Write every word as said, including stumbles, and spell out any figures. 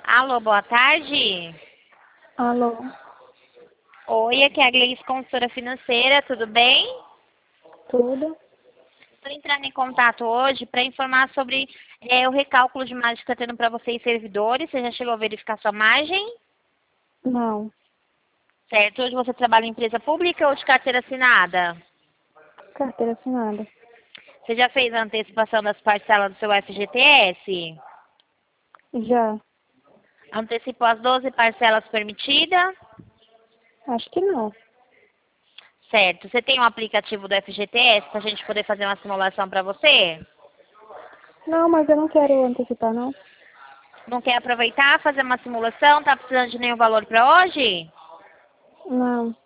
Alô, boa tarde. Alô, Oi, aqui é a Gleice, consultora financeira, tudo bem? tudo? Estou entrando em contato hoje para informar sobre é, o recálculo de margem que está tendo para vocês servidores. Você já chegou a verificar sua margem? Não, Certo. Hoje você trabalha em empresa pública ou de carteira assinada? carteira assinada. Você já fez a antecipação das parcelas do seu F G T S? Já, Antecipou as doze parcelas permitidas? acho que não. Certo. Você tem um aplicativo do F G T S para a gente poder fazer uma simulação para você? Não, mas eu não quero antecipar, não. Não quer aproveitar, fazer uma simulação? Tá precisando de nenhum valor para hoje? Não,